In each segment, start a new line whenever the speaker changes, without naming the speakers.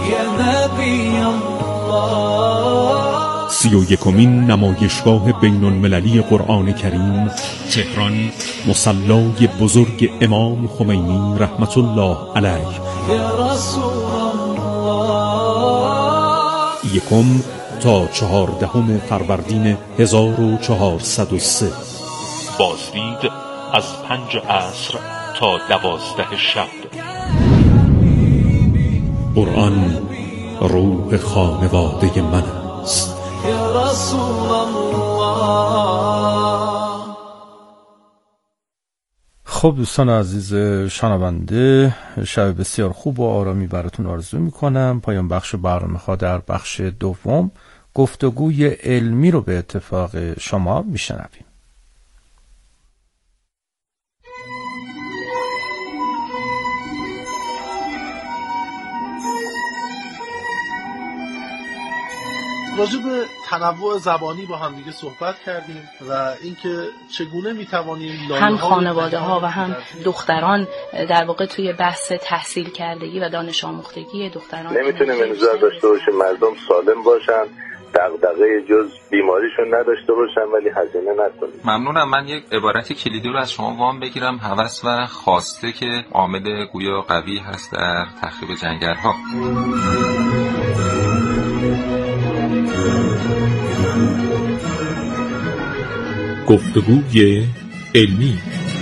يا نبي الله.
31مین نمایشگاه بین المللی قرآن کریم تهران، مصلی بزرگ امام خمینی رحمت الله علیه.
یا رسول الله.
1 تا 14 فروردین 1403. بازدید از 5 عصر تا 12 شب. قرآن روح خانواده من است.
یا رسول الله.
خب دوستان عزیز شنونده، شب بسیار خوب و آرامی براتون آرزو میکنم. پایان بخش برنامه ها در بخش دوم گفتگوی علمی رو به اتفاق شما میشنویم.
راجع به تنوع زبانی با هم دیگه صحبت کردیم و اینکه چگونه میتوانیم
هم خانواده ها و هم دختران در واقع توی بحث تحصیل کردگی و دانش آموختگی دختران
نمیتونیم انتظار داشته باشیم مردم سالم باشن، دغدغه جز بیماریشون نداشته باشن ولی هزینه نکنیم.
ممنونم. من یک عبارت کلیدی رو از شما وام بگیرم. هوس و خواسته که عامل گویا قوی هست در تخریب جنگل‌ها.
گفتگوی علمی.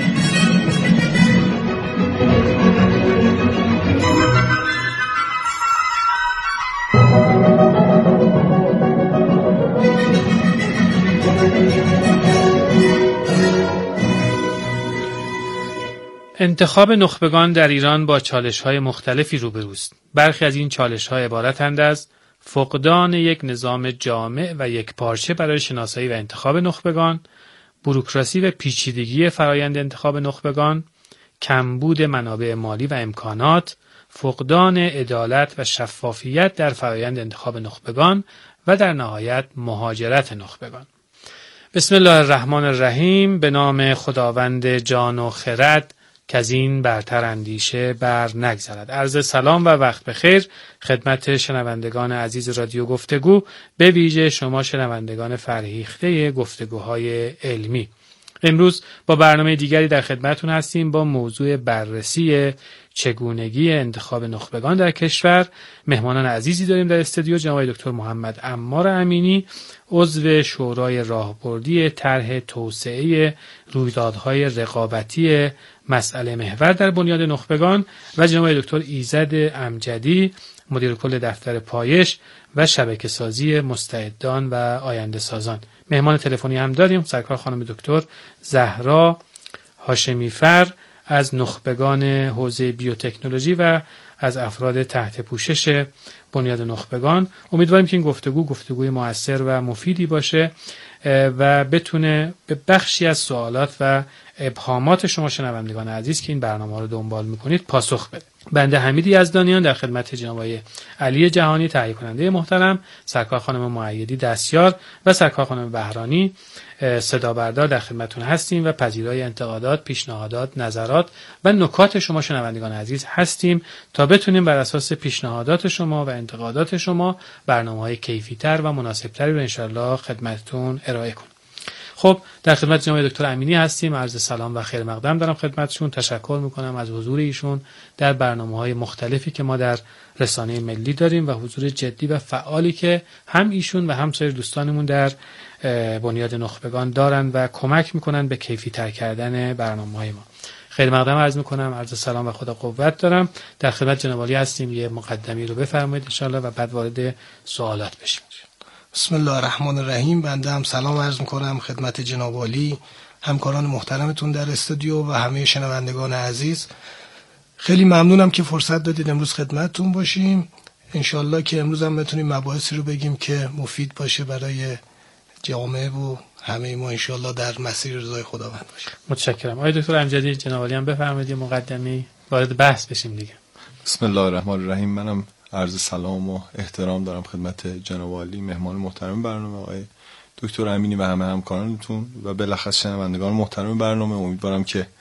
انتخاب نخبگان در ایران با چالش‌های مختلفی روبروست. برخی از این چالش‌ها عبارتند از فقدان یک نظام جامع و یکپارچه برای شناسایی و انتخاب نخبگان، بوروکراسی و پیچیدگی فرایند انتخاب نخبگان، کمبود منابع مالی و امکانات، فقدان عدالت و شفافیت در فرایند انتخاب نخبگان و در نهایت مهاجرت نخبگان. بسم الله الرحمن الرحیم. به نام خداوند جان و خرد که از این برتر اندیشه بر نگذرد. عرض سلام و وقت بخیر خدمت شنوندگان عزیز رادیو گفتگو، به ویژه شما شنوندگان فرهیخته گفتگوهای علمی. امروز با برنامه دیگری در خدمتتون هستیم با موضوع بررسی چگونگی انتخاب نخبگان در کشور. مهمانان عزیزی داریم در استودیو، جناب دکتر محمد عمار امینی، عضو شورای راهبردی طرح توسعه رویدادهای رقابتی مسئله محور در بنیاد نخبگان، و جناب دکتر ایزد امجدی، مدیر کل دفتر پایش و شبکه سازی مستعدان و آینده سازان. مهمان تلفنی هم داریم، سرکار خانم دکتر زهرا هاشمی‌فر از نخبگان حوزه بیوتکنولوژی و از افراد تحت پوشش بنیاد نخبگان. امیدواریم که این گفتگوی مؤثر و مفیدی باشه و بتونه به بخشی از سوالات و ابهامات شما شنوندگان عزیز که این برنامه رو دنبال میکنید پاسخ بده. بنده حمید یزدانیان در خدمت جناب علی جهانی تهیه کننده محترم، سرکار خانم مؤیدی دستیار و سرکار خانم بهرانی صدا بردار در خدمتتون هستیم و پذیرای انتقادات، پیشنهادات، نظرات و نکات شما شنوندگان عزیز هستیم تا بتونیم بر اساس پیشنهادات شما و انتقادات شما برنامه‌های کیفی‌تر و مناسب‌تری رو انشالله خدمتتون ارائه کنیم. خب در خدمت جناب دکتر امینی هستیم. عرض سلام و خیر مقدم دارم خدمتشون. تشکر میکنم از حضور ایشون در برنامه‌های مختلفی که ما در رسانه ملی داریم و حضور جدی و فعالی که هم ایشون و هم سایر دوستانمون در بنیاد نخبگان دارن و کمک میکنن به کیفی‌تر کردن برنامه‌های ما. خیر مقدم عرض میکنم. عرض سلام و خدا قوت دارم. در خدمت جناب عالی هستیم. یه مقدمی رو بفرمایید انشالله و بعد وارد سوالات بشیم.
بسم الله الرحمن الرحیم. بنده هم سلام عرض میکنم خدمت جناب عالی، همکاران محترمتون در استودیو و همه شنوندگان عزیز. خیلی ممنونم که فرصت دادید امروز خدمتتون باشیم. انشالله که امروز هم بتونیم مباحثی رو بگیم که مفید باشه برای جامعه و همه ما انشالله در مسیر رضای خداوند باشه.
متشکرم. آقای دکتر امجدی جناب عالی هم بفرمایید مقدمی وارد بحث بشیم دیگه.
بسم الله الرحمن الرحیم. منم عرض سلام و احترام دارم خدمت جناب عالی، مهمان محترم برنامه آقای دکتر امینی و همه همکارانتون و بالاخص شنوندگان محترم برنامه. امیدوارم که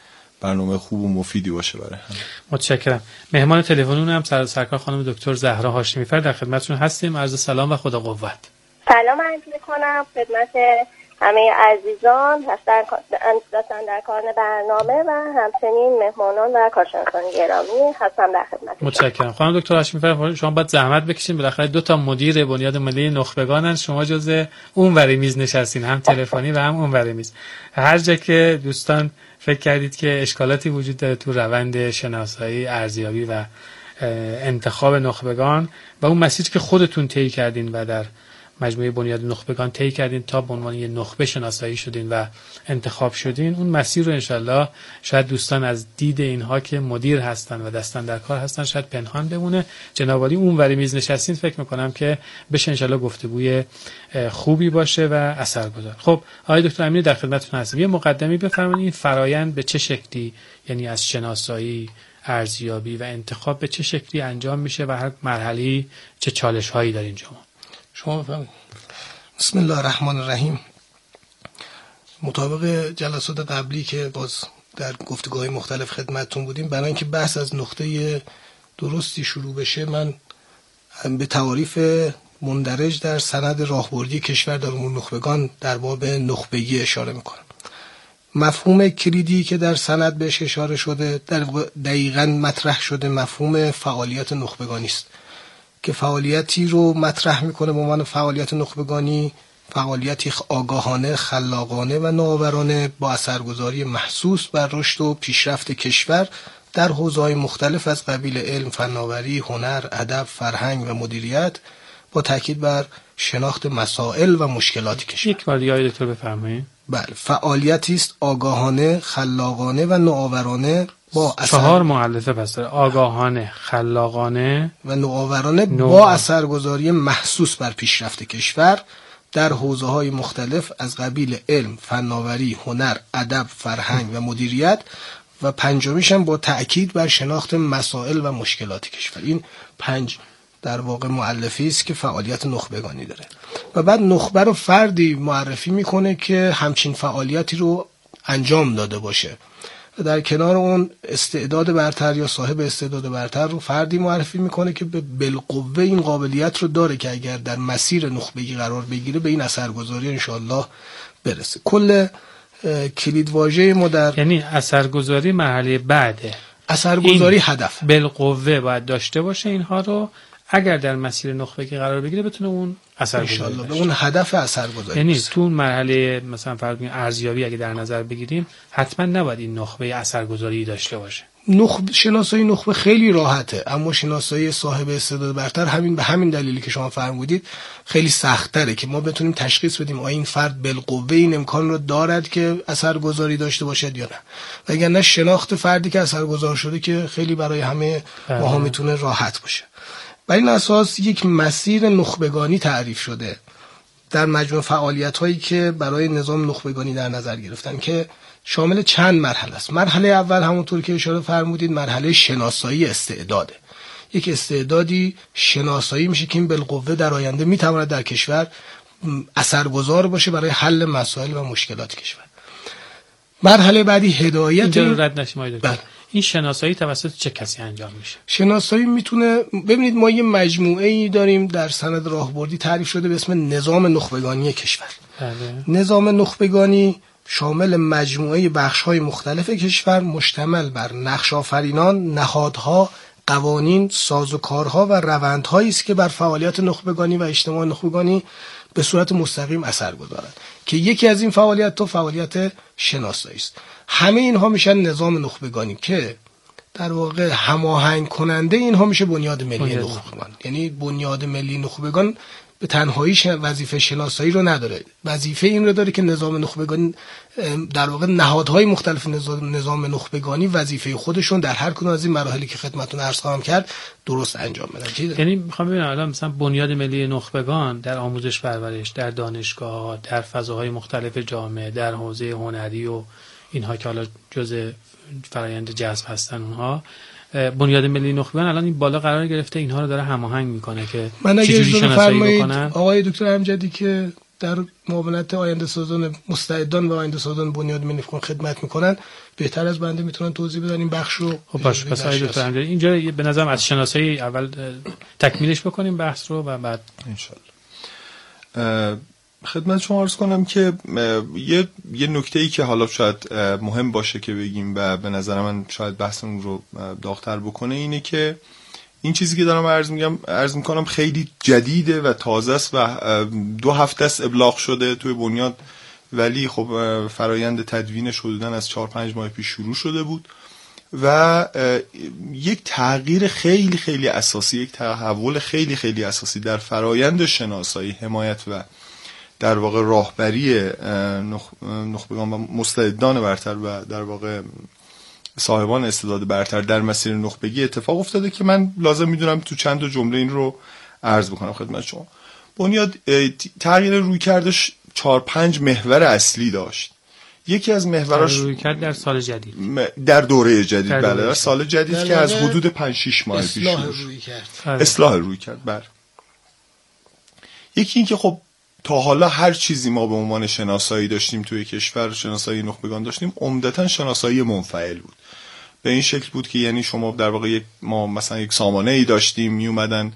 برنامه خوب و مفیدی باشه برای هم.
متشکرم. مهمان تلفنمون هم سرکار خانم دکتر زهرا هاشمی‌فر در خدمتتون هستیم. عرض سلام و خدا قوت.
سلام عرض می‌کنم خدمت همه عزیزان هستن در کار برنامه و همچنین مهمانان و کارشناسان گرامی هستم در خدمت.
متشکرم. خانم دکتر هاشمی‌فر شما باید زحمت بکشین، بالاخره 2 تا مدیر بنیاد ملی نخبگانن، شما جزء اون ور میز نشستین، هم تلفنی و هم اون ور میز. هر جا که دوستان فکر کردید که اشکالاتی وجود داره تو روند شناسایی، ارزیابی و انتخاب نخبگان و اون مسیری که خودتون طی کردین و در مجموعه بنیاد نخبگان طی کردین تا به عنوان یه نخبه شناسایی شدین و انتخاب شدین، اون مسیر رو انشالله شاید دوستان از دید اینها که مدیر هستن و دستن در کار هستن شاید پنهان بمونه. جناب عالی اون وری میز نشستین، فکر میکنم که بشه انشالله گفتگوی خوبی باشه و اثرگذار. خب آقای دکتر امینی در خدمتتون هستم. یه مقدمه بفرمایید این فرایند به چه شکلی، یعنی از شناسایی، ارزیابی و انتخاب به چه شکلی انجام میشه و هر مرحله‌ای چه چالش‌هایی دارین
شما بفرمایید. بسم الله الرحمن الرحیم. مطابق جلسات قبلی که باز در گفتگوهای مختلف خدمتتون بودیم، برای اینکه بحث از نقطه درستی شروع بشه من به تعاریف مندرج در سند راهبردی کشور در امور نخبگان در باب نخبگی اشاره میکنم. مفهوم کلیدی که در سند بهش اشاره شده دقیقاً مطرح شده مفهوم فعالیت نخبگانی است که فعالیتی رو مطرح میکنه به عنوان فعالیت نخبگانی، فعالیتی آگاهانه، خلاقانه و نوآورانه با اثرگذاری محسوس بر رشد و پیشرفت کشور در حوزه‌های مختلف از قبیل علم، فناوری، هنر، ادب، فرهنگ و مدیریت با تاکید بر شناخت مسائل و مشکلات کشور.
یک بار دیگه دکتر بفرمایید.
بله، فعالیتی است آگاهانه، خلاقانه و نوآورانه با
4 مؤلفه پس داره: آگاهانه، خلاقانه
و نوآورانه با اثرگذاری محسوس بر پیشرفت کشور در حوزه‌های مختلف از قبیل علم، فناوری، هنر، ادب، فرهنگ و مدیریت و پنجمیش هم با تأکید بر شناخت مسائل و مشکلات کشور. این 5 در واقع مؤلفی است که فعالیت نخبگانی داره و بعد نخبه رو فردی معرفی میکنه که همچین فعالیتی رو انجام داده باشه و در کنار اون استعداد برتر یا صاحب استعداد برتر رو فردی معرفی میکنه که به بالقوه این قابلیت رو داره که اگر در مسیر نخبگی قرار بگیره به این اثرگذاری انشالله برسه. کل کلید واژه ما در
یعنی اثرگذاری مرحله بعده،
اثرگذاری هدف
بالقوه باید داشته باشه اینها رو، اگر در مسیر نخبگی قرار بگیره بتونه اون اثرگذاری
به اون هدف اثرگذاری.
یعنی تو اون مرحله مثلا فرض کنید ارزیابی اگه در نظر بگیریم حتما نباید این نخبه اثرگذاری داشته باشه.
شناسایی نخبه خیلی راحته، اما شناسایی صاحب استعداد برتر همین به همین دلیلی که شما فرمودید خیلی سخت‌تره که ما بتونیم تشخیص بدیم آیا این فرد بالقوه این امکان رو دارد که اثرگذاری داشته باشد یا نه. وگرنه شناخت فردی که اثرگذار شده که خیلی برای همه ماها میتونه راحت باشه. بر این اساس یک مسیر نخبگانی تعریف شده در مجموع فعالیت‌هایی که برای نظام نخبگانی در نظر گرفتن که شامل چند مرحله است. مرحله اول همونطور که اشاره فرمودید مرحله شناسایی استعداده. یک استعدادی شناسایی میشه که این بالقوه در آینده میتواند در کشور اثرگذار باشه برای حل مسائل و مشکلات کشور. مرحله بعدی هدایت.
اینجا رد نشیم این شناسایی توسط چه کسی انجام میشه؟
شناسایی میتونه، ببینید ما یه مجموعه‌ای داریم در سند راهبردی تعریف شده به اسم نظام نخبگانی کشور. نظام نخبگانی شامل مجموعه بخش‌های مختلف کشور مشتمل بر نقش‌آفرینان، نهادها، قوانین، سازوکارها و روندهایی است که بر فعالیت نخبگانی و اجتماع نخبگانی به صورت مستقیم اثر گذارند که یکی از این فعالیت شناسایی است. همه اینها میشن نظام نخبگانی که در واقع هماهنگ کننده اینها میشه بنیاد ملی نخبگان. یعنی بنیاد ملی نخبگان به تنهایی وظیفه شناسایی رو نداره، وظیفه این رو داره که نظام نخبگانی در واقع نهادهای مختلف نظام نخبگانی وظیفه خودشون در هر کدوم از این مراحلی که خدمتتون عرض خواهم کرد درست انجام بدن.
یعنی میخوام ببینم الان مثلا بنیاد ملی نخبگان در آموزش پرورش، در دانشگاه، در فضاهای مختلف جامعه، در حوزه هنری و اینها که حالا جزء فرآیند جذب هستن، اونها بنیاد ملی نخبگان الان این بالا قرار گرفته اینها رو داره هماهنگ میکنه که
چجوری شناسایی بکنن. آقای دکتر امجدی که در معاونت آینده سازان مستعدان و آینده سازان بنیاد ملی فکر خدمت میکنن بهتر از بنده میتونن توضیح بدن این بخش رو.
خب باشه، پس آقای دکتر امیرعلی اینجا به نظرم از شناسایی اول تکمیلش بکنیم بحث رو و بعد
ان شاءالله خدمت شما عرض کنم که یه نکته‌ای که حالا شاید مهم باشه که بگیم و به نظر من شاید بحثمون رو داغ‌تر بکنه اینه که این چیزی که دارم عرض میکنم خیلی جدیده و تازه است و 2 هفته است ابلاغ شده توی بنیاد، ولی خب فرایند تدوینش حدوداً از 4-5 ماه پیش شروع شده بود و یک تغییر خیلی خیلی اساسی، یک تحول خیلی خیلی اساسی در فرایند شناسایی، حمایت و در واقع راهبری نخبگان و مستعدان برتر و در واقع صاحبان استعداد برتر در مسیر نخبگی اتفاق افتاده که من لازم میدونم تو چند تا جمله این رو عرض بکنم خدمت شما. بنیاد تغییر رویکردش 4-5 محور اصلی داشت. یکی از محوراش
رویکرد در سال جدید،
در دوره جدید، بله در سال جدید که از حدود 5-6 ماه پیش اصلاح رویکرد. بله یکی این که خب تا حالا هر چیزی ما به عنوان شناسایی داشتیم توی کشور، شناسایی نخبگان داشتیم، عمدتاً شناسایی منفعل بود. به این شکل بود که یعنی شما در واقع ما مثلا یک سامانه‌ای داشتیم، می اومدن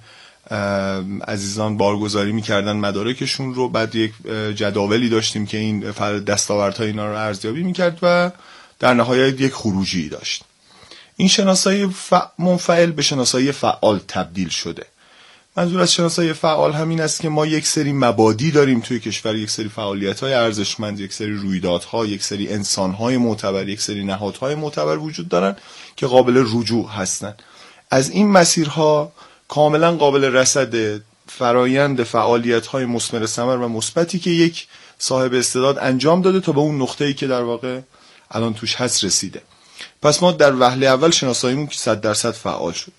عزیزان بارگذاری می‌کردن مدارکشون رو، بعد یک جداولی داشتیم که این دستاوردهای اینا رو ارزیابی می‌کرد و در نهایت یک خروجی داشت. این شناسایی منفعل به شناسایی فعال تبدیل شده. منظور از شناسایی فعال همین است که ما یک سری مبادی داریم توی کشور، یک سری فعالیت‌های ارزشمند، یک سری رویدادها، یک سری انسان‌های معتبر، یک سری نهادهای معتبر وجود دارن که قابل رجوع هستن. از این مسیرها کاملا قابل رصد فرایند فعالیت‌های مثمر ثمر و مثبتی که یک صاحب استعداد انجام داده تا به اون نقطه‌ای که در واقع الان توش هست رسیده. پس ما در وهله اول شناساییمون که 100% فعال شد.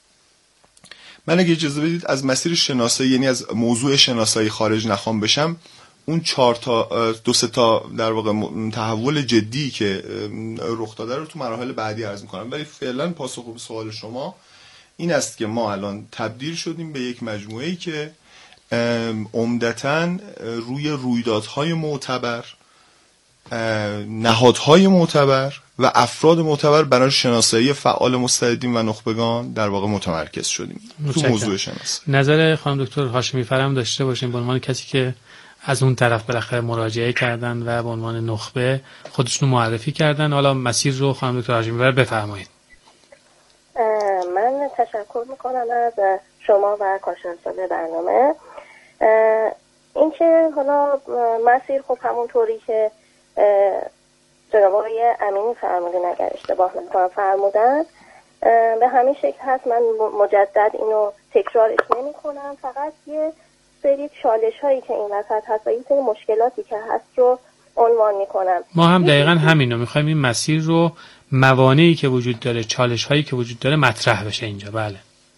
من اگه اجازه بدید از مسیر شناسایی، یعنی از موضوع شناسایی خارج نخوام بشم، اون 2-3 تا در واقع تحول جدی که رخ داده رو تو مراحل بعدی عرض می‌کنم، ولی فعلا پاسخ به سوال شما این است که ما الان تبدیل شدیم به یک مجموعه‌ای که عمدتاً روی رویدادهای معتبر، نهادهای معتبر و افراد معتبر برای شناسایی فعال مستعدین و نخبگان در واقع متمرکز شدیم تو موضوع شناسایی.
نظر خانم دکتر هاشمی فرم داشته باشیم به عنوان کسی که از اون طرف بالاخره مراجعه کردن و به عنوان نخبه خودشون معرفی کردن. حالا مسیر رو خانم دکتر هاشمی فرم بفرمایید.
من تشکر میکنم از شما و کارشناسان برنامه. اینکه حالا مسیر خب همونطوری که جناب آقای امینی فرمودن اگر اشتباه نکنم فرمودن به همین شکل هست. من مجدد اینو تکرارش نمی کنم، فقط یه سری چالش هایی که این وسط هست و این سری مشکلاتی که هست رو عنوان می کنم.
ما هم دقیقا همینو میخوایم، این مسیر رو، موانعی که وجود داره، چالش هایی که وجود داره مطرح بشه اینجا. بله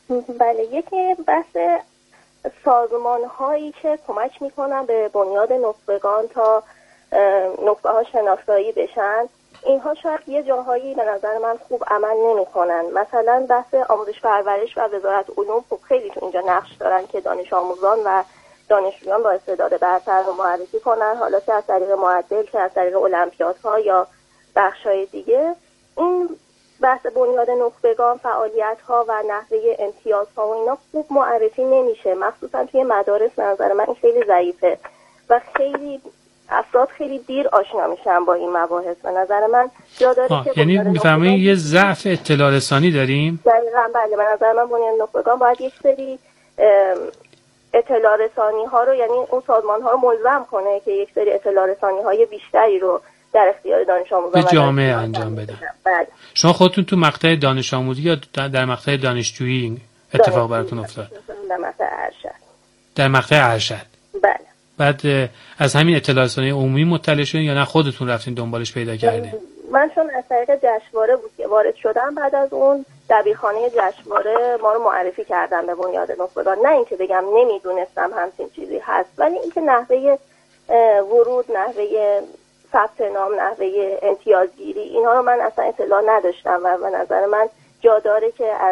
یکی بحث سازمان هایی که کمک میکنن به بنیاد نخبگان تا نخبه ها شناسایی بشن، اینها شاید یه جاهایی به نظر من خوب عمل نمیکنن. مثلا بحث آموزش پرورش و وزارت علوم خب خیلی تو اینجا نقش دارن که دانش آموزان و دانشجویان با استعداد برتر رو معرفی کنن، حالا که از طریق معدل، که از طریق المپیادها یا بخشای دیگه. این بحث بنیاد نخبگان، فعالیت‌ها و نحوه امتیازها و اینا خوب معرفی نمیشه، مخصوصا توی مدارس. به نظر من این خیلی ضعیفه و خیلی افراد خیلی دیر آشنا میشن با این مباحث. به نظر من جا داره که
یعنی میفهمید یه ضعف اطلاع رسانی داریم.
دقیقاً بله، به نظر من بنیاد نخبگان باید یک سری اطلاع رسانی ها رو، یعنی اون سازمان ها رو ملزم کنه که یک سری اطلاع رسانی های بیشتری رو در اختیار دانش آموزان
به جامعه انجام بدن.
بله.
شما خودتون تو مقطع دانش آموزی یا در مقطع دانشجویی اتفاق براتون افتاد؟
در مقطع ارشد.
در مقطع ارشد.
بله.
بعد از همین اطلاع رسانی عمومی مطلع شدین یا نه خودتون رفتین دنبالش پیدا کردین؟
من چون از طریق جشنواره بود که وارد شدم، بعد از اون دبیرخانه جشنواره ما رو معرفی کردن به بنیاد نخبگان. نه اینکه بگم نمیدونستم همچین چیزی هست، ولی اینکه نحوه ورود، نحوه ثبت نام، نحوه امتیازگیری، اینها رو من اصلا اطلاع نداشتم و به نظر من جا داره که از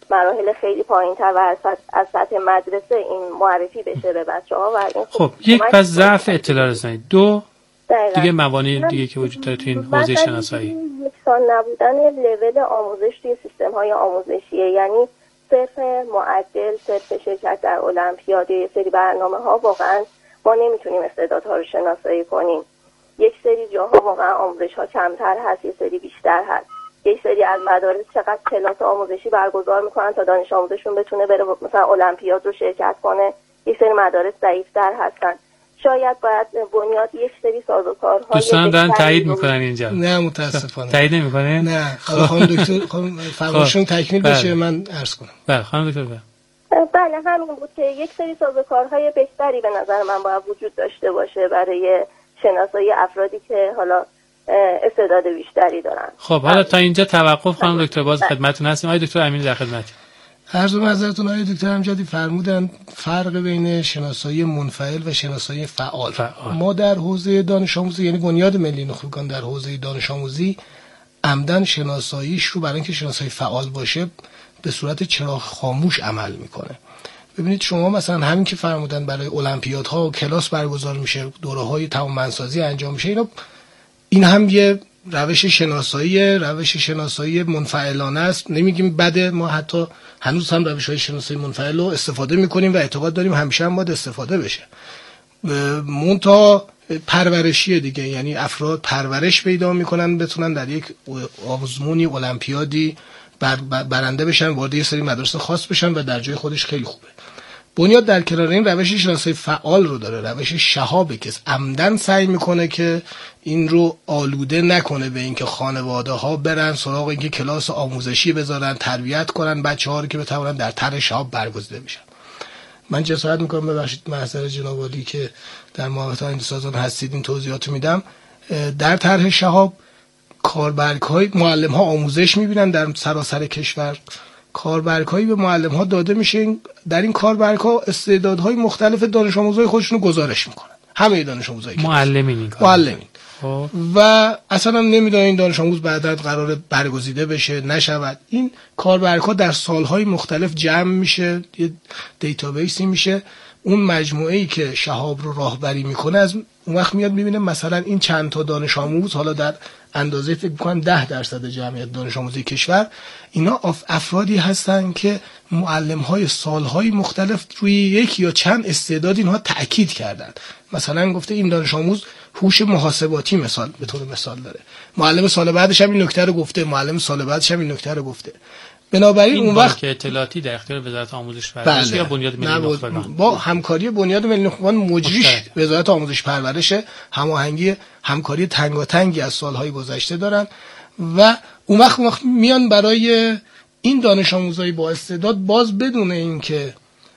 مراحل خیلی پایین‌تر و از سطح مدرسه این معرفی بشه به بچه‌ها. و این
خب یک پس ضعف اطلاع رسانی، دو دیگه موانع دیگه که وجود داره تو این حوزه شناسایی.
یکسان نبودن لول آموزش توی سیستم‌های آموزشیه، یعنی صرف معدل، صرف شرکت در المپیاد، یه سری برنامه‌ها واقعا ما نمیتونیم استعدادها رو شناسایی کنیم. یک سری جاها واقعا آموزش‌ها کمتر هست، یه سری بیشتر هست. یک سری از مدارس چقدر کلاس آموزشی برگزار میکنن تا دانش آموزشون بتونه بره مثلا المپیاد رو شرکت کنه. یک سری مدارس ضعیف‌تر هستن. شاید باید بنیاد یک سری سازوکارها
دوستان دارن تایید میکنن اینجا.
نه متاسفانه
تایید نمیکنه.
نه خانم دکتر فرمایشون تکمیل بشه من عرض کنم.
بله خانم دکتر.
بله همین بود که یک سری سازوکارهای بهتری به نظر من باید وجود داشته باشه برای شناسایی افرادی که حالا استعداد بیشتری دارن.
خب حالا تا اینجا توقف خانم دکتر، باز خدمتتون هستیم. آقای دکتر امینی در خدمتی.
عرض معذرتون آقای دکتر امجدی فرمودن فرق بین شناسایی منفعل و شناسایی فعال. ما در حوزه دانش آموزی یعنی بنیاد ملی نخبگان در حوزه دانش آموزی عمدن شناساییش رو برای اینکه شناسایی فعال باشه به صورت چراغ خاموش عمل میکنه. ببینید شما مثلا همین که فرمودن برای المپیادها و کلاس برگزار میشه، دوره‌های توانمندسازی انجام میشه، این هم یه روش شناسایی منفعلانه است. نمیگیم بده، ما حتی هنوز هم روش‌های شناسایی منفعل رو استفاده میکنیم و اعتقاد داریم همیشه هم باید استفاده بشه. منتها پرورشیه دیگه، یعنی افراد پرورش پیدا میکنن بتونن در یک آزمونی المپیادی برنده بشن، وارد یه سری مدارس خاص بشن و در جای خودش خیلی خوبه. بنیاد در کنار این روش شناسایی فعال رو داره، روش شهابه که عمدن سعی میکنه که این رو آلوده نکنه به اینکه خانواده ها برن سراغ اینکه کلاس آموزشی بذارن، تربیت کنن بچه‌ها رو که بتونن در طرح شهاب برگزیده بشن. من جسارت میکنم ببخشید محضر جناب عالی که در محوطه اندیسازان هستید این توضیحات میدم. در طرح شهاب کاربرگ‌های معلم‌ها آموزش می‌بینن در سراسر کشور، کاربرگ‌هایی به معلم‌ها داده میشه، در این کاربرگ‌ها استعدادهای مختلف دانش آموزای خودشون رو گزارش میکنن، همه دانش آموزایی
معلمین
و اصلا نمیدونن این دانش آموز بعدا قراره برگزیده بشه نشود. این کاربرگ‌ها در سالهای مختلف جمع میشه، یه دیتابیسی میشه، اون مجموعه‌ای که شهاب رو راهبری میکنه از اون وقت میاد میبینه مثلا این چند تا دانش آموز، حالا در اندازه فکر می‌کنم 10% جمعیت دانش آموزی کشور، اینا افرادی هستن که معلم‌های سالهای مختلف روی یک یا چند استعداد اینها تأکید کردن. مثلا گفته این دانش آموز هوش محاسباتی مثال به طور مثال داره، معلم سال بعدش هم این نکته رو گفته، معلم سال بعدش هم این نکته رو گفته. بنابراین اون وقت
که اطلاعاتی در اختیار وزارت آموزش پرورش یا بنیاد ملی نخبگان
با همکاری بنیاد ملی نخبگان مجریش وزارت آموزش پرورش، همکاری تنگاتنگی از سالهای گذشته دارن و اون وقت میان برای این دانش آموزای با استعداد باز بدون اینکه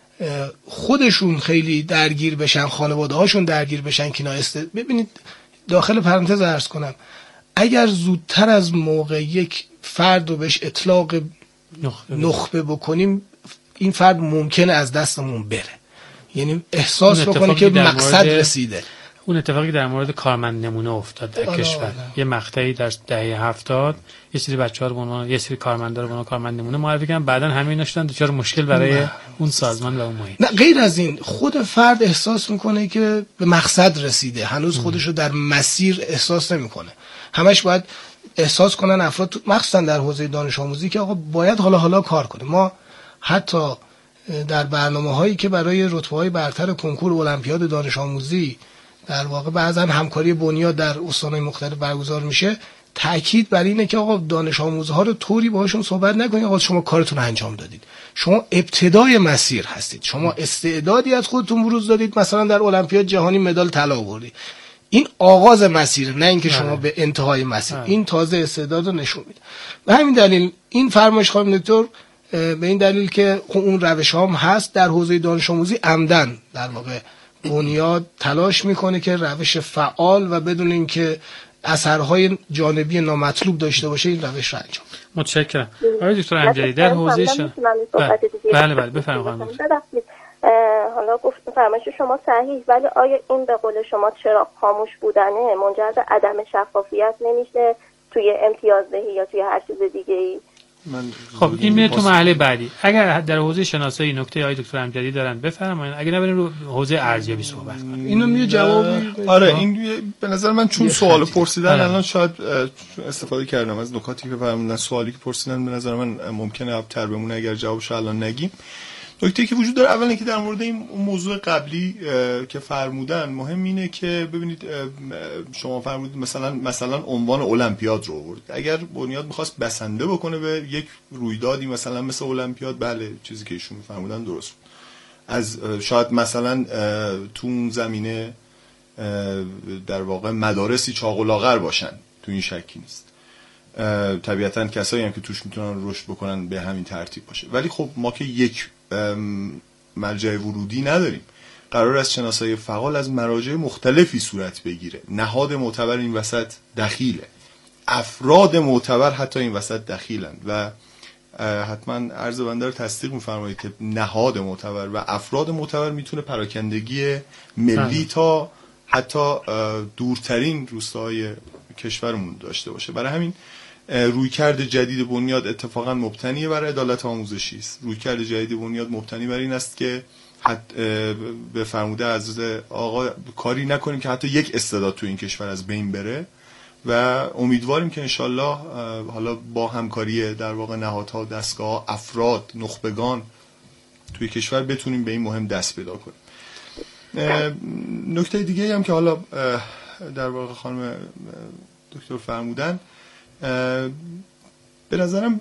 خودشون خیلی درگیر بشن، خانواده هاشون درگیر بشن که ببینید داخل پرانتز عرض کنم، اگر زودتر از موقع یک فرد رو بهش اطلاق نخبه بکنیم این فرد ممکنه از دستمون بره، یعنی احساس بکنه که مقصد رسیده.
اون اتفاقی در مورد کارمند نمونه افتاد در کشور. یه مقطعی در دهه 70 یه سری بچه‌ها رو به عنوان یه سری کارمندا رو به عنوان کارمند نمونه معرفی کردن، بعدن همه اینا شدن دچار مشکل برای اون سازمان و اون محیط.
نه غیر از این، خود فرد احساس میکنه که به مقصد رسیده، هنوز خودش رو در مسیر احساس نمیکنه. همش باید احساس کنن افراد مخصوصا در حوزه دانش آموزی که آقا باید حالا کار کنه. ما حتی در برنامه‌هایی که برای رتبه‌های برتر کنکور المپیاد دانش آموزی در واقع بعضا همکاری بنیاد در استان‌های مختلف برگزار میشه، تأکید بر اینه که آقا دانش آموزها رو طوری باهاشون صحبت نکنید آقا شما کارتون رو انجام دادید، شما ابتدای مسیر هستید، شما استعدادی از خودتون بروز دادید، مثلا در المپیاد جهانی مدال طلا آوردید، این آغاز مسیر، نه اینکه شما به انتهای مسیر. این تازه استعداد رو نشون میده. به همین دلیل این فرمایش خانم دکتر به این دلیل که اون روش هم هست در حوزه دانش آموزی عمدن در واقع بنیاد تلاش میکنه که روش فعال و بدون اینکه اثرهای جانبی نامطلوب داشته باشه این روش رو انجام.
متشکرم. آقای دکتر امجدی در حوزه بله بفرمایید.
حالا گفت فرمایش شما صحیح، ولی آیا این به قول شما چراغ خاموش بودنه منجر به عدم شفافیت نمیشه توی امتیازدهی یا توی هر چیز دیگه‌ای؟
خب این میره تو مرحله بعدی. اگر در حوزه شناسایی نکته آقای دکتر امجدی دارن بفرمایید، اگر نه بریم رو حوزه ارزیابی صحبت کنیم.
اینو میگه جوابی.
آره این به نظر من چون سوال پرسیدن الان شاید استفاده کردم از نکاتی که فرمودن. سوالی که پرسیدن به نظر من ممکنه ابتر بمونه اگر جوابش الان نگیم. نکته که وجود داره اول اینکه در مورد این موضوع قبلی که فرمودن مهم اینه که ببینید شما فرمودید مثلا عنوان المپیاد رو آورد. اگر بنیاد می‌خواست بسنده بکنه به یک رویدادی مثلا مثل المپیاد، بله چیزی که ایشون فرمودن درست بود. از شاید مثلا تو اون زمینه در واقع مدارسی چاق و لاغر باشن، تو این شکی نیست. طبیعتاً کسایی هم که توش میتونن رشد بکنن به همین ترتیب باشه. ولی خب ما که یک مرجع ورودی نداریم. قرار است شناسایی فعال از مراجع مختلفی صورت بگیره. نهاد معتبر این وسط دخیله، افراد معتبر حتی این وسط دخیلن و حتما عرض بنده رو تصدیق می‌فرمایید که نهاد معتبر و افراد معتبر میتونه پراکندگی ملی تا حتی دورترین روستاهای کشورمون داشته باشه. برای همین رویکرد جدید بنیاد اتفاقا مبتنی بر عدالت آموزشی است. رویکرد جدید بنیاد مبتنی بر این است که به فرموده از آقا کاری نکنیم که حتی یک استعداد تو این کشور از بین بره و امیدواریم که انشالله حالا با همکاری در واقع نهادها، دستگاه، افراد، نخبگان توی کشور بتونیم به این مهم دست پیدا کنیم. نکته دیگه هم که حالا در واقع خانم دکتر فرمودن به نظرم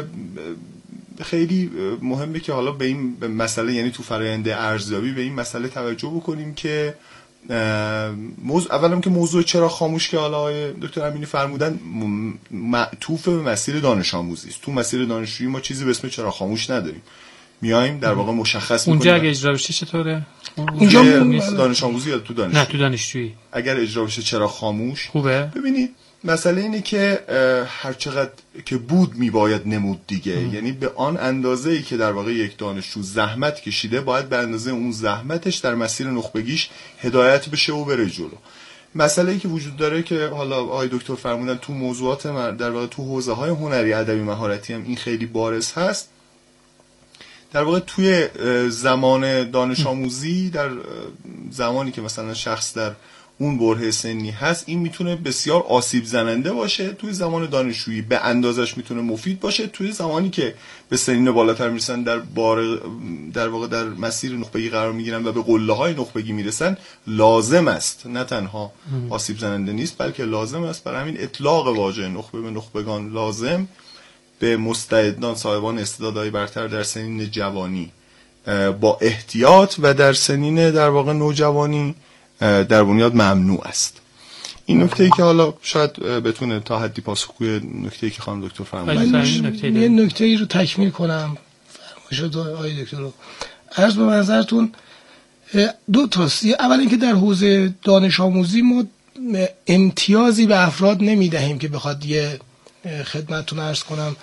خیلی مهمه که حالا به این مسئله، یعنی تو فرآیند ارزیابی به این مسئله توجه بکنیم که اولم که موضوع چرا خاموش که حالا آقای دکتر امینی فرمودن معطوف به مسیر دانش آموزی است. تو مسیر دانشجویی ما چیزی به اسم چرا خاموش نداریم. میایم در واقع مشخص می‌کنیم
اونجا اگه اجرا بشه چطوره؟
اونجا دانش آموزی یا تو دانشجویی؟
نه تو دانشجویی.
اگر اجرا بشه چرا خاموش؟
خوبه.
ببینید مسئله اینه که هر چقدر که بود میباید نمود دیگه. یعنی به آن اندازه‌ای که در واقع یک دانشجو زحمت کشیده باید به اندازه اون زحمتش در مسیر نخبگیش هدایت بشه و بره جلو. مسئله‌ای که وجود داره که حالا آقای دکتر فرمودن تو موضوعات در واقع تو حوزه‌های هنری، ادبی، مهارتی هم این خیلی بارز هست. در واقع توی زمان دانش آموزی، در زمانی که مثلا شخص در اون بره سنی هست، این میتونه بسیار آسیب زننده باشه. توی زمان دانشجویی به اندازش میتونه مفید باشه. توی زمانی که به سنین بالاتر میرسن، در واقع در مسیر نخبگی قرار میگیرن و به قله‌های نخبگی میرسن، لازم است، نه تنها آسیب زننده نیست بلکه لازم است. برای همین اطلاق واژه نخبه به نخبگان لازم به مستعدان، صاحبان استعدادهای برتر در سنین جوانی با احتیاط و در سنین در واقع نوجوانی در بنیاد ممنوع است. این نکته‌ای که حالا شاید بتونه تا حدی پاسخگوی نکته‌ای که خانم دکتر فرمودن.
یه نکته‌ای رو تکمیل کنم. فرمایشات آقای دکتر رو عرض به نظرتون دو تاست. اول اینکه در حوزه دانش آموزی ما امتیازی به افراد نمیدهیم که بخواد یه خدمتتون عرض کنم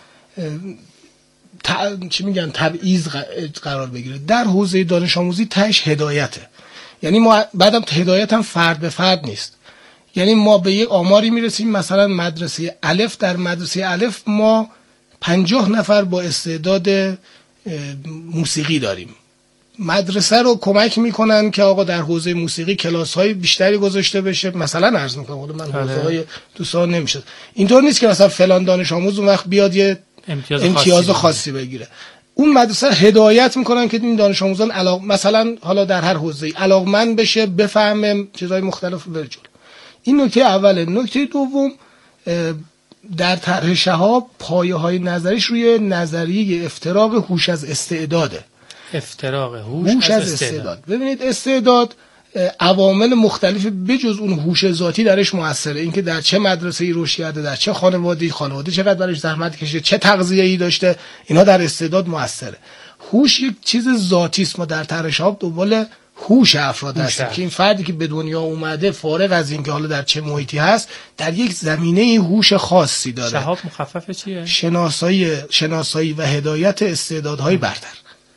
چی میگن تبعیض قرار بگیره. در حوزه دانش آموزی تهش هدایته. یعنی ما بعدم هدایت هم فرد به فرد نیست. یعنی ما به یک آماری میرسیم، مثلا مدرسه الف، در مدرسه الف ما 50 نفر با استعداد موسیقی داریم. مدرسه رو کمک میکنن که آقا در حوزه موسیقی کلاس‌های بیشتری گذاشته بشه. مثلا عرض میکنم من حوزه‌های دوستان نمیشه. اینطور نیست که مثلا فلان دانش آموز اون وقت بیاد یه امتیاز خاصی بگیره. اون مدرسه هدایت میکنن که این دانش آموزان مثلا حالا در هر حوزه‌ای علاقمند بشه، بفهمه چیزهای مختلف بره جلو. این نکته اوله. نکته دوم، در طرح شهاب پایه‌های نظریش روی نظریه افتراق هوش از استعداده.
افتراق هوش از استعداد.
ببینید استعداد عوامل مختلف بجز اون هوش ذاتی درش موثره. اینکه در چه مدرسه‌ای رشد کرده، در چه خانواده چقدر برایش زحمت کشیده، چه تغذیه‌ای داشته، اینا در استعداد موثره. هوش یک چیز ذاتی است. ما در طرح شهاب دنبال هوش افراد هستیم که این فردی که به دنیا اومده فارغ از اینکه حالا در چه محیطی هست، در یک زمینه هوش خاصی داره.
شهاب مخفف چیه؟
شناسایی و هدایت استعدادهای برتر.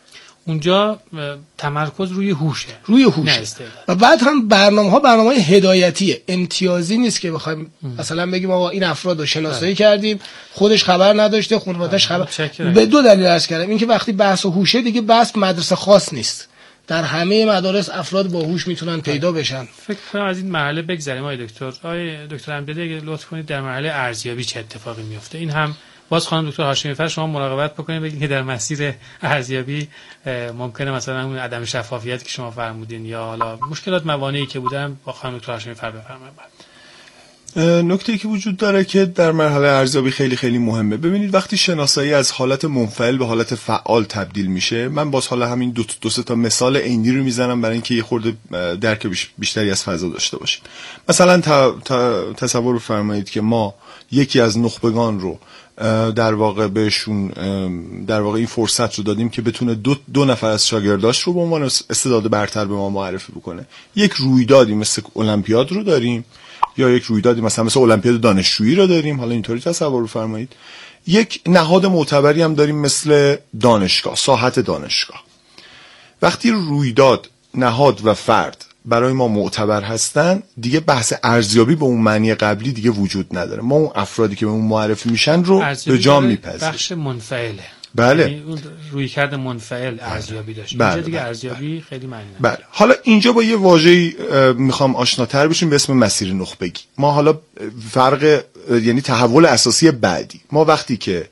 اونجا تمرکز روی هوشه،
و بعد هم برنامه‌های هدایتیه، امتیازی نیست که بخوایم مثلا بگیم آقا این افراد رو شناسایی کردیم خودش خبر نداشته خانواده‌اش خبر. به دو دلیل عرض کردم، این که وقتی بحث هوشه دیگه بحث مدرسه خاص نیست، در همه مدارس افراد با هوش میتونن پیدا بشن.
فکر کنم از این مرحله بگذریم آقای دکتر. آقای دکتر امجدی اگه لطف کنید در مرحله ارزیابی چه اتفاقی میفته، این هم باز خانم دکتر هاشمی‌فر شما مراقبت بکنید بگید که در مسیر ارزیابی ممکنه مثلا اون عدم شفافیت که شما فرمودین یا حالا مشکلات موانعی که بودن با خانم دکتر هاشمی‌فر بفرمایید.
نکته‌ای که وجود داره که در مرحله ارزیابی خیلی خیلی مهمه. ببینید وقتی شناسایی از حالت منفعل به حالت فعال تبدیل میشه، من باز حالا همین دو سه تا مثال عینی رو میزنم برای اینکه یه خورده درک بیشتری از فضا داشته باشیم. مثلا تصور بفرمایید که ما یکی از نخبگان رو در واقع بهشون در واقع این فرصت رو دادیم که بتونه دو نفر از شاگرداش رو به عنوان استعداد برتر به ما معرفی بکنه. یک رویدادی مثل المپیاد رو داریم یا یک رویدادی مثل المپیاد دانشجویی رو داریم، حالا اینطوری تصور بفرمایید. یک نهاد معتبری هم داریم مثل دانشگاه، ساحت دانشگاه. وقتی رویداد، نهاد و فرد برای ما معتبر هستن، دیگه بحث ارزیابی به اون معنی قبلی دیگه وجود نداره. ما اون افرادی که به اون معرفی میشن رو به جا میپذیریم.
بخش منفعله.
بله.
یعنی اون رویکرد منفعل ارزیابی داشت.
بله.
اینجا دیگه ارزیابی خیلی معنی نداره.
بله. حالا اینجا با یه واژه‌ای میخوام آشناتر بشیم به اسم مسیر نخبگی. ما حالا فرق یعنی تحول اساسی بعدی، ما وقتی که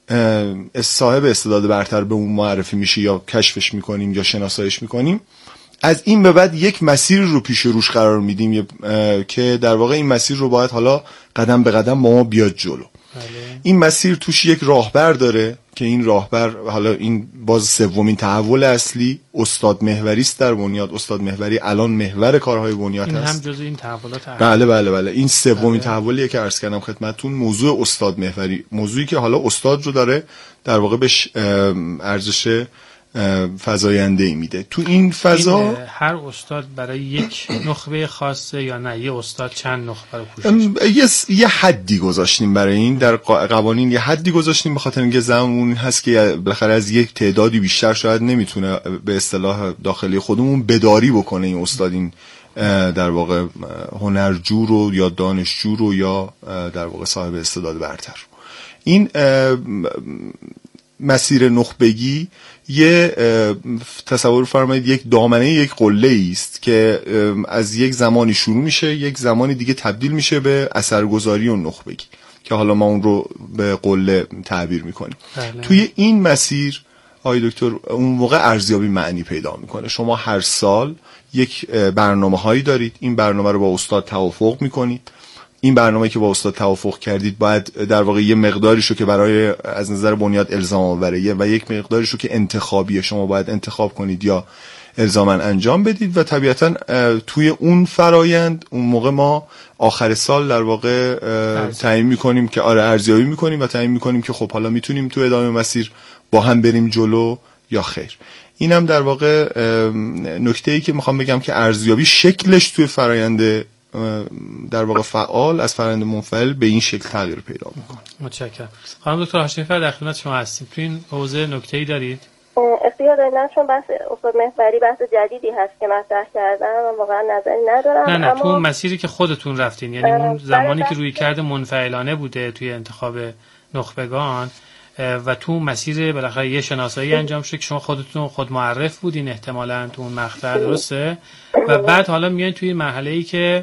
صاحب استعداد برتر به اون معرفی میشه یا کشفش میکنیم یا شناساییش میکنیم، از این به بعد یک مسیر رو پیش روش قرار میدیم که در واقع این مسیر رو باید حالا قدم به قدم با ما بیاد جلو. این مسیر توش یک راهبر داره که این راهبر، حالا این باز سومین تحول اصلی، استاد محوری است در بنیاد. استاد محوری الان محور کارهای بنیاد
این
هست.
هم جزء این تحولات هست.
بله این سومین تحولیه که عرض کردم خدمتتون، موضوع استاد محوری، موضوعی که حالا استاد رو داره در واقع بهش ارزش فزاینده‌ای میده. تو این فضا
هر استاد برای یک نخبه خاصه یا نه یه استاد چند نخبه رو پوشش؟
یه حدی گذاشتیم برای این، در قوانین یه حدی گذاشتیم به خاطر اینکه زمان هست که بالاخره از یک تعدادی بیشتر شاید نمیتونه به اصطلاح داخلی خودمون بداری بکنه این استاد، این در واقع هنرجو رو یا دانشجو رو یا در واقع صاحب استعداد برتر. این مسیر نخبگی یه تصور فرمایید یک دامنه، یک قله است که از یک زمانی شروع میشه، یک زمانی دیگه تبدیل میشه به اثرگذاری و نخبگی که حالا ما اون رو به قله تعبیر میکنیم. توی این مسیر آقای دکتر اون موقع ارزیابی معنی پیدا میکنه. شما هر سال یک برنامه هایی دارید، این برنامه رو با استاد توافق میکنید. این برنامه‌ای که با استاد توافق کردید باید در واقع یه مقداریشو که برای از نظر بنیاد الزام آوره و یک مقداریشو که انتخابیه شما باید انتخاب کنید یا الزاما انجام بدید و طبیعتا توی اون فرایند اون موقع ما آخر سال در واقع تعیین می‌کنیم که آره ارزیابی می‌کنیم و تعیین می‌کنیم که خب حالا میتونیم تو ادامه مسیر با هم بریم جلو یا خیر. اینم در واقع نکته‌ای که می‌خوام بگم که ارزیابی شکلش توی فرایند در واقع فعال از فرآیند منفعل به این شکل تغییر پیدا میکنه.
متشکرم. خانم دکتر هاشمی‌فر در خدمت شما هستیم. تو این حوزه نکته‌ای دارید؟
اختیار دارید، چون بحث استاد محوری بحث جدیدی هست که مطرح کردن و واقعا نظری ندارم.
نه اما تو اون مسیری که خودتون رفتین، یعنی اون زمانی که روی کرده منفعلانه بوده توی انتخاب نخبگان و تو مسیر بالاخره یه شناسایی انجام شد که شما خودتون خود معرف بودین احتمالاً تو اون مقطع، درسته؟ و بعد حالا میایین توی مرحله‌ای که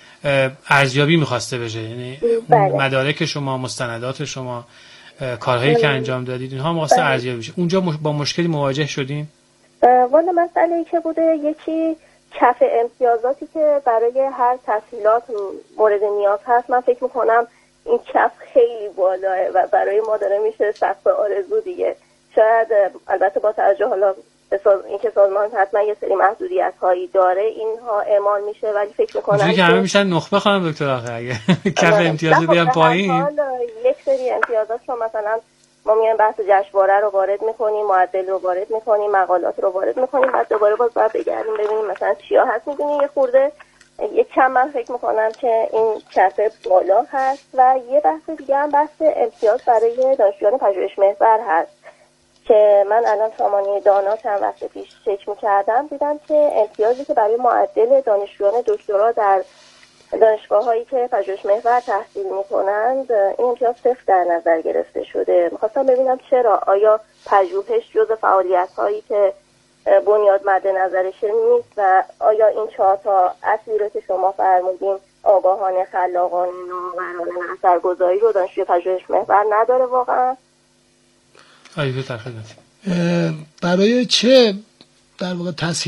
ارزیابی می‌خواسته بشه، یعنی مدارک شما، مستندات شما، کارهایی که انجام دادید اینها می‌خواسته ارزیابی بشه. اونجا با مشکلی مواجه شدین؟
والا مسئله‌ای که بوده یکی کف امتیازاتی که برای هر تسهیلات مورد نیاز هست، من فکر می‌کنم این کف خیلی بالاه و برای ما داره میشه سقف آرزو دیگه. شاید البته با توجه حالا اینکه سازمان حتما یه سری محدودیت هایی داره اینها اعمال میشه، ولی فکر میکنم
اونجوری که همه میشن نخبه خانم دکتر آخه اگه کف امتیازات بیان پایین
یک سری امتیازات رو مثلا ما میایم بحث جشنواره رو وارد میکنیم، معدل رو وارد میکنیم، مقالات رو وارد میکنیم، بعد دوباره باز باید بگردیم ببینیم مثلا چیا هست. میدونی یه خورده یک کم من فکر میکنم که این کف بالا هست. و یه بحث دیگه هم بحث امتیاز برای دانشجویان پژوهش محور هست که من الان سامانه دانا چند وقت پیش چک می‌کردم، دیدم که امتیازی که برای معدل دانشجویان دکترا در دانشگاه‌هایی که پژوهش‌محور تحصیل می‌کنند این امتیاز 0 در نظر گرفته شده. می‌خواستم ببینم چرا؟ آیا پژوهش جزء فعالیت‌هایی که بنیاد مد نظرش نیست و آیا این 4 تا اصلی رو که شما فرمودین آگاهانه، خلاقانه، نوآورانه، اثرگذاری رو دانشجوی پژوهش‌محور نداره واقعا؟
آیده در خدمت.
برای چه در واقع